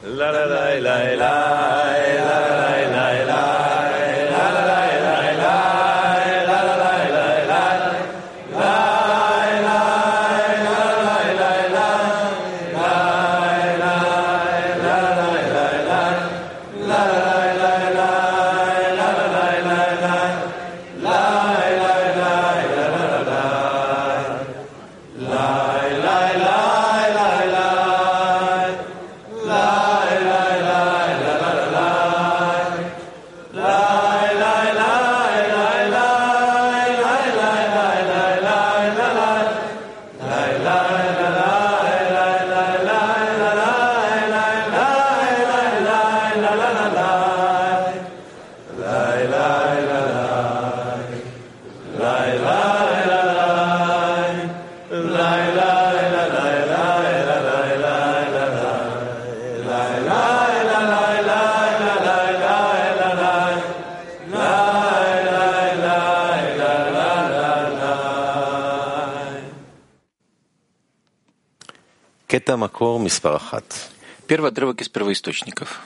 Первый отрывок из первоисточников.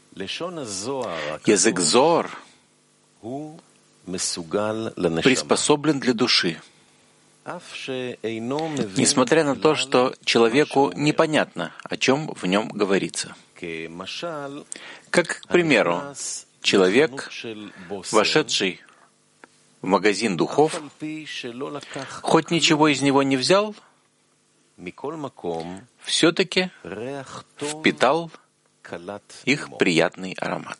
Язык Зоар приспособлен для души, несмотря на то, что человеку непонятно, о чем в нем говорится. Как, к примеру, человек, вошедший в магазин духов, хоть ничего из него не взял, все-таки впитал их приятный аромат.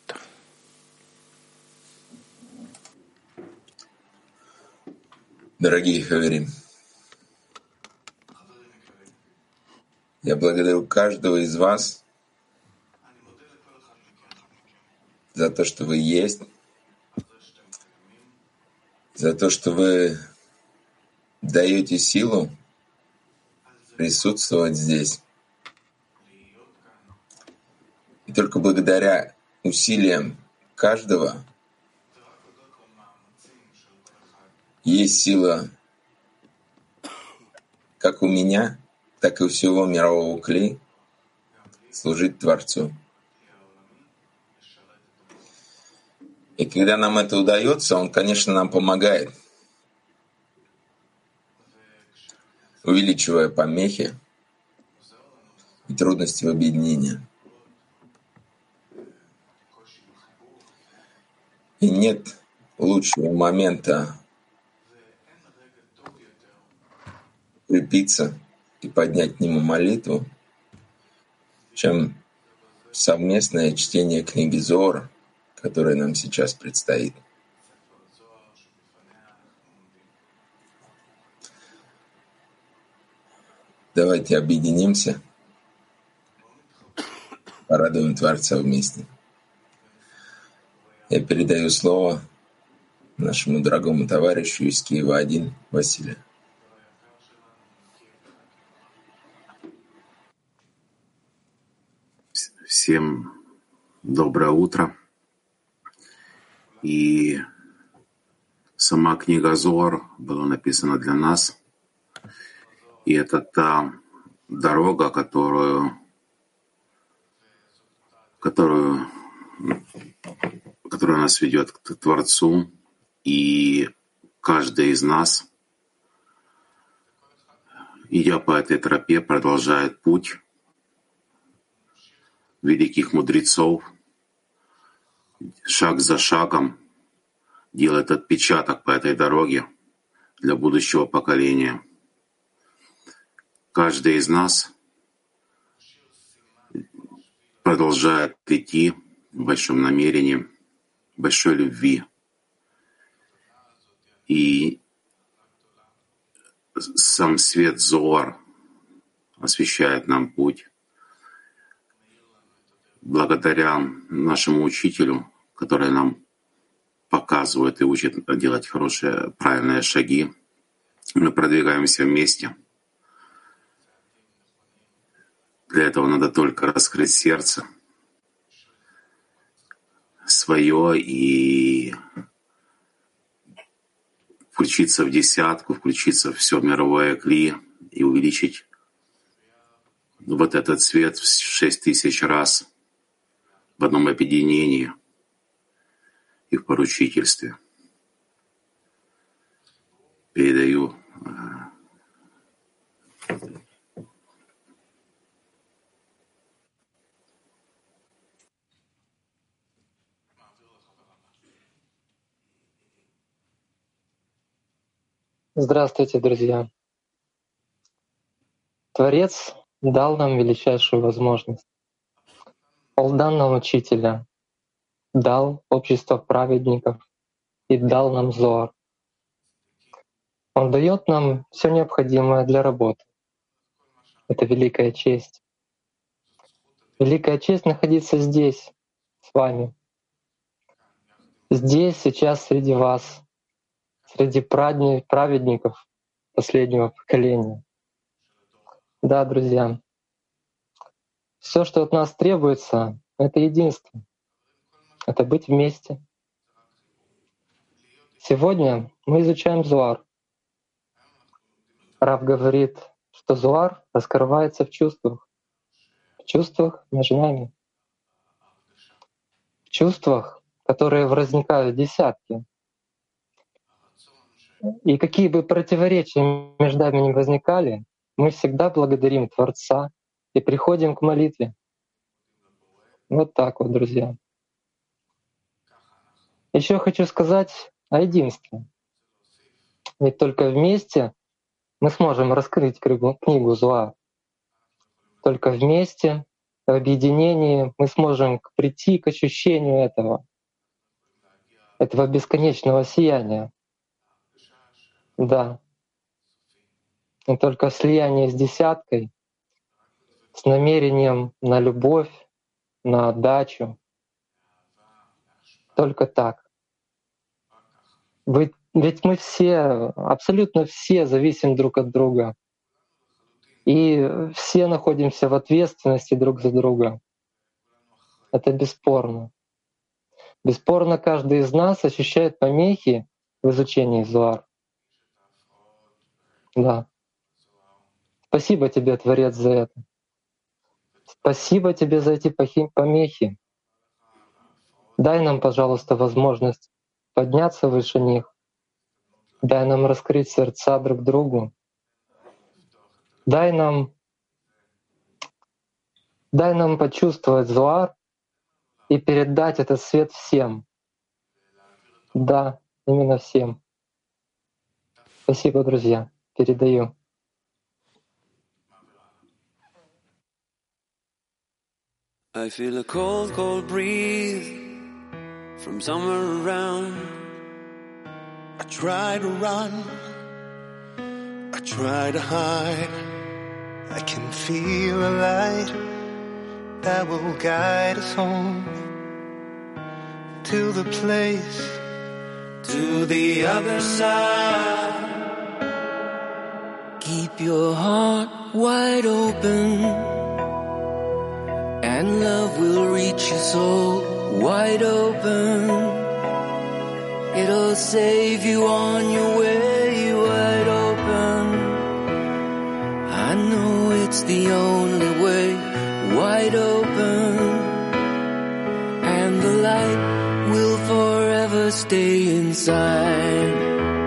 Дорогие хаверим, я благодарю каждого из вас за то, что вы есть, за то, что вы даете силу присутствовать здесь. И только благодаря усилиям каждого есть сила как у меня, так и у всего мирового Кли служить Творцу. И когда нам это удается, Он, конечно, нам помогает, увеличивая помехи и трудности в объединении. И нет лучшего момента крепиться и поднять к Нему молитву, чем совместное чтение книги Зоар, которая нам сейчас предстоит. Давайте объединимся, порадуем Творца вместе. Я передаю слово нашему дорогому товарищу из Киева-1 Василию. Всем доброе утро. И сама книга Зоар была написана для нас. И это та дорога, которая нас ведет к Творцу. И каждый из нас, идя по этой тропе, продолжает путь великих мудрецов, шаг за шагом делает отпечаток по этой дороге для будущего поколения. Каждый из нас продолжает идти в большом намерении, большой любви. И сам свет Зоар освещает нам путь. Благодаря нашему учителю, который нам показывает и учит делать хорошие, правильные шаги, мы продвигаемся вместе. Для этого надо только раскрыть сердце свое и включиться в десятку, включиться в все мировое Кли и увеличить вот этот свет в 6000 раз в одном объединении и в поручительстве. Передаю Здравствуйте, друзья! Творец дал нам величайшую возможность. Он дал нам учителя, дал общество праведников и дал нам Зоар. Он дает нам все необходимое для работы. Это великая честь. Великая честь находиться здесь, с вами. Здесь, сейчас, среди вас, среди праведников последнего поколения. Да, друзья, все, что от нас требуется, это единство. Это быть вместе. Сегодня мы изучаем Зоар. Рав говорит, что Зоар раскрывается в чувствах между нами, в чувствах, которые возникают десятки. И какие бы противоречия между нами ни возникали, мы всегда благодарим Творца и приходим к молитве. Вот так вот, друзья. Еще хочу сказать о единстве. Ведь только вместе мы сможем раскрыть книгу Зоар. Только вместе, в объединении мы сможем прийти к ощущению этого бесконечного сияния. Да. И только слияние с десяткой, с намерением на любовь, на отдачу, только так. Ведь мы все, абсолютно все зависим друг от друга. И все находимся в ответственности друг за друга. Это бесспорно. Бесспорно, каждый из нас ощущает помехи в изучении Зоар. Да. Спасибо тебе, Творец, за это. Спасибо тебе за эти помехи. Дай нам, пожалуйста, возможность подняться выше них. Дай нам раскрыть сердца друг другу. Дай нам почувствовать Зоар и передать этот свет всем. Да, именно всем. Спасибо, друзья. Передаю. I feel a cold, cold breeze from somewhere around. I try to run, I try to hide. I can feel a light that will guide us home to the place, to the other side. Keep your heart wide open, and love will reach your soul wide open. It'll save you on your way wide open. I know it's the only way wide open, and the light will forever stay inside.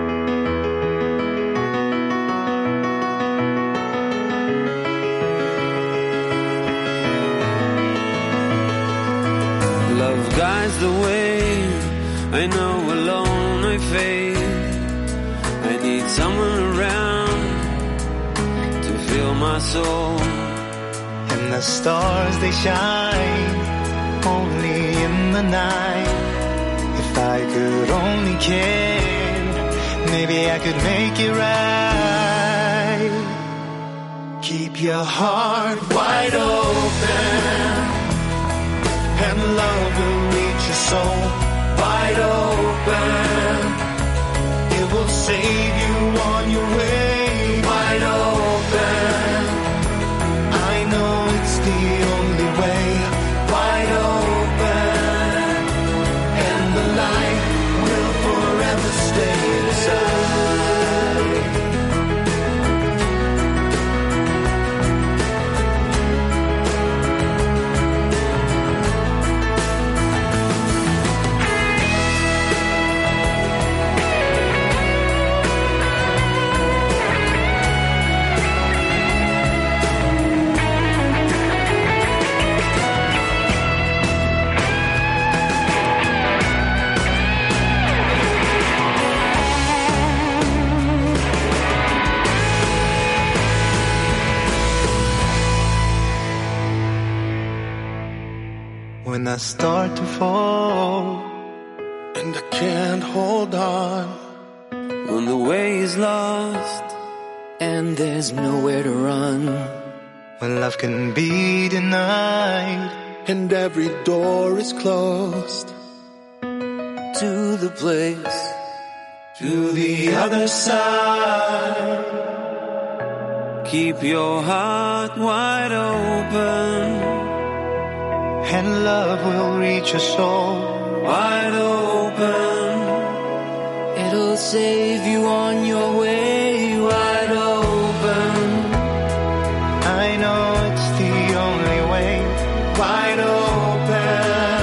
Love guides the way. I know alone I fade. I need someone around to fill my soul. And the stars, they shine only in the night. If I could only care, maybe I could make it right. Keep your heart wide open, and love will reach your soul wide open. It will save you on your way wide open. I know it's the only way wide open, and the light will forever stay inside. when I start to fall, and I can't hold on, when the way is lost and there's nowhere to run, when love can be denied and every door is closed, to the place, to the other side. Keep your heart wide open, and love will reach your soul wide open. It'll save you on your way wide open. I know it's the only way wide open.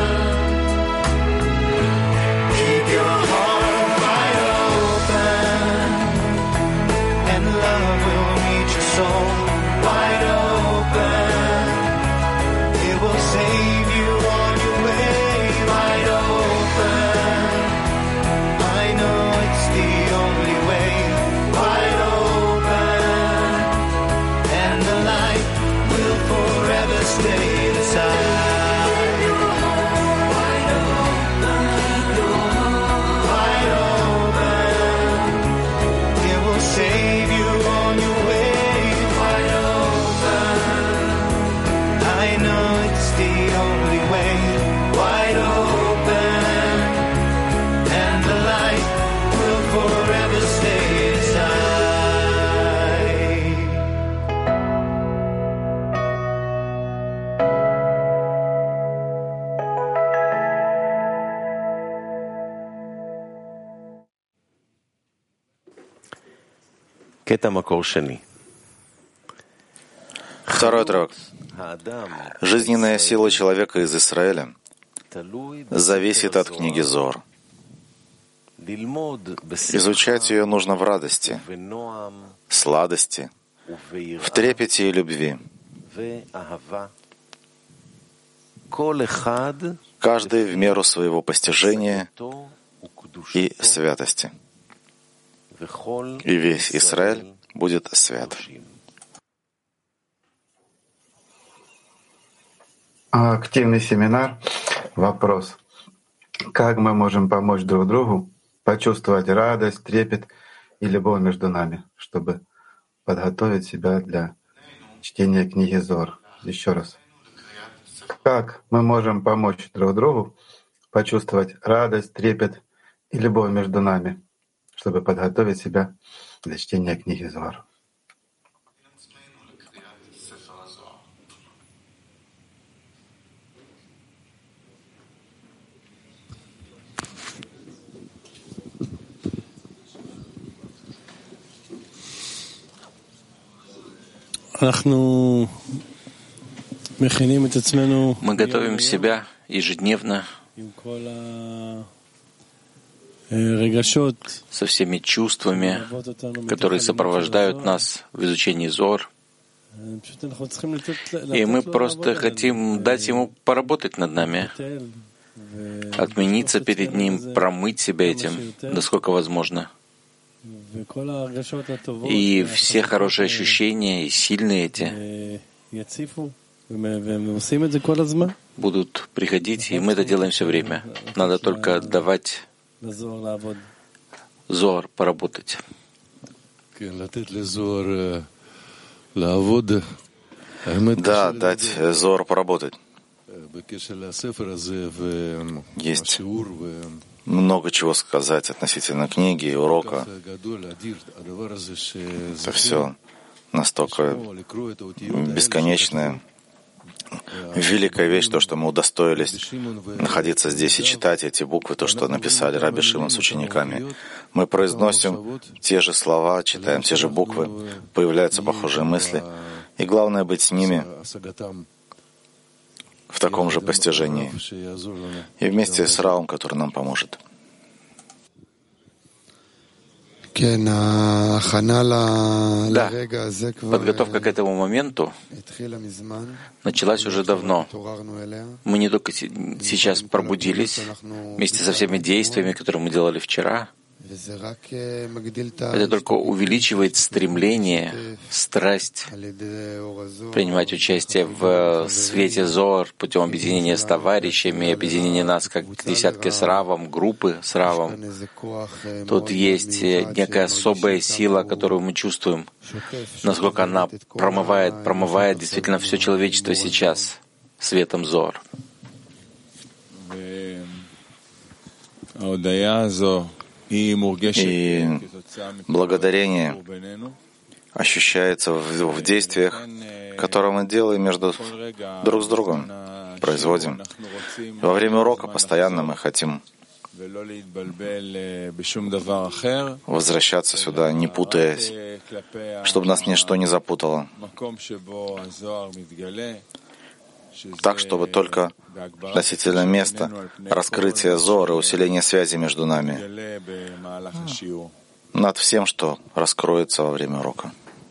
Keep your heart wide open, and love will reach your soul wide open. It will save you on your way wide open. I know it's the only way wide open, and the light will forever stay inside. Wide open. It will save you on your way wide open. I know it's the only way wide open, and the light will forever stay inside. Второй отрывок. Жизненная сила человека из Израиля зависит от книги Зоар. Изучать ее нужно в радости, сладости, в трепете и любви. Каждый в меру своего постижения и святости. И весь Израиль будет свят. Активный семинар. Вопрос. Как мы можем помочь друг другу почувствовать радость, трепет и любовь между нами, чтобы подготовить себя для чтения книги Зоар? Еще раз. Как мы можем помочь друг другу почувствовать радость, трепет и любовь между нами, чтобы подготовить себя для чтения книги Зоар? Мы готовим себя ежедневно со всеми чувствами, которые сопровождают нас в изучении Зоар. И мы просто хотим дать Ему поработать над нами, отмениться перед Ним, промыть себя этим, насколько возможно. И все хорошие ощущения, и сильные эти, будут приходить, и мы это делаем все время. Надо только давать Зоар поработать. Да, дать Зоар поработать. Есть много чего сказать относительно книги и урока. Это все настолько бесконечное. Великая вещь, то, что мы удостоились находиться здесь и читать эти буквы, то, что написали Раби Шимон с учениками. Мы произносим те же слова, читаем те же буквы, появляются похожие мысли. И главное быть с ними в таком же постижении. И вместе с Равом, который нам поможет. Да, подготовка к этому моменту началась уже давно. Мы не только сейчас пробудились вместе со всеми действиями, которые мы делали вчера. Это только увеличивает стремление, страсть принимать участие в свете Зоар путем объединения с товарищами, объединения нас как десятки с Равом, группы с Равом. Тут есть некая особая сила, которую мы чувствуем, насколько она промывает действительно все человечество сейчас светом Зоар. И благодарение ощущается в действиях, которые мы делаем друг с другом, производим. Во время урока постоянно мы хотим возвращаться сюда, не путаясь, чтобы нас ничто не запутало. Так, чтобы только относительно места раскрытия Зоар и усиления связи между нами над всем, что раскроется во время урока.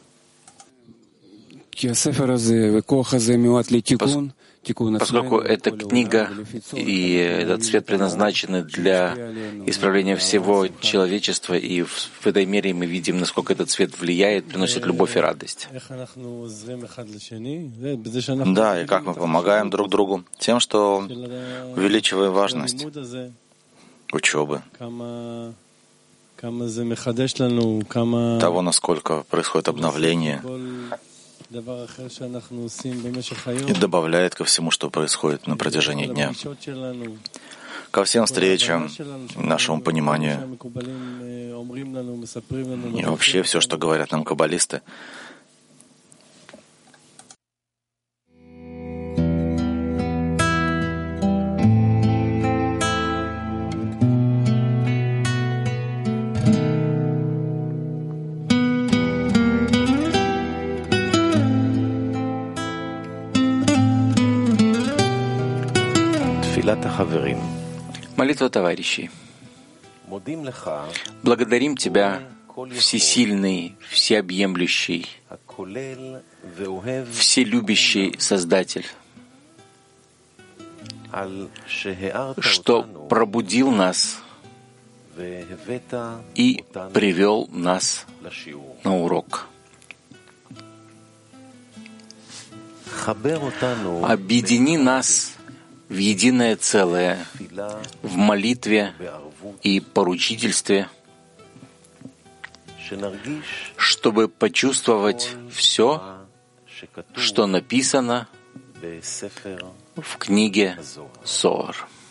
Поскольку эта книга и этот свет предназначены для исправления всего человечества, и в этой мере мы видим, насколько этот свет влияет, приносит любовь и радость. Да, и как мы помогаем друг другу? Тем, что увеличиваем важность учебы, того, насколько происходит обновление, и добавляет ко всему, что происходит на протяжении дня, ко всем встречам, нашему пониманию. И вообще все, что говорят нам каббалисты. Молитва товарищей. Благодарим Тебя, всесильный, всеобъемлющий, вселюбящий Создатель, что пробудил нас и привел нас на урок. Объедини нас в единое целое, в молитве и поручительстве, чтобы почувствовать все, что написано в книге Зоар.